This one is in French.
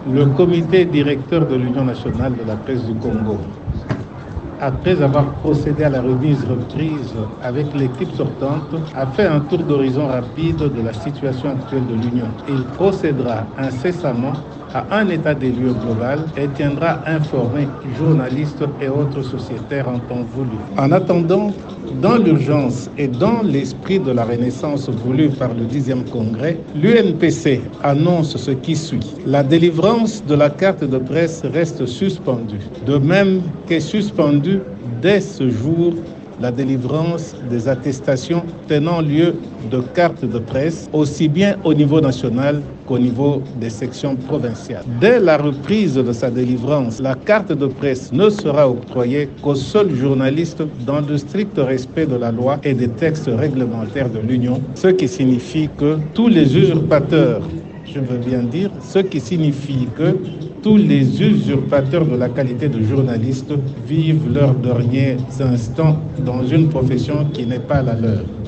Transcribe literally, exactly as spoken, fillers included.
Le comité directeur de l'Union nationale de la presse du Congo, après avoir procédé à la remise-reprise avec l'équipe sortante, a fait un tour d'horizon rapide de la situation actuelle de l'Union. Il procédera incessamment à un état des lieux global et tiendra informés journalistes et autres sociétaires en temps voulu. En attendant, dans l'urgence et dans l'esprit de la renaissance voulue par le dixième congrès, l'U N P C annonce ce qui suit. La délivrance de la carte de presse reste suspendue. De même qu'est suspendue dès ce jour la délivrance des attestations tenant lieu de cartes de presse, aussi bien au niveau national qu'au niveau des sections provinciales. Dès la reprise de sa délivrance, la carte de presse ne sera octroyée qu'aux seuls journalistes dans le strict respect de la loi et des textes réglementaires de l'Union, ce qui signifie que tous les usurpateurs, je veux bien dire, ce qui signifie que tous les usurpateurs de la qualité de journaliste vivent leurs derniers instants dans une profession qui n'est pas la leur.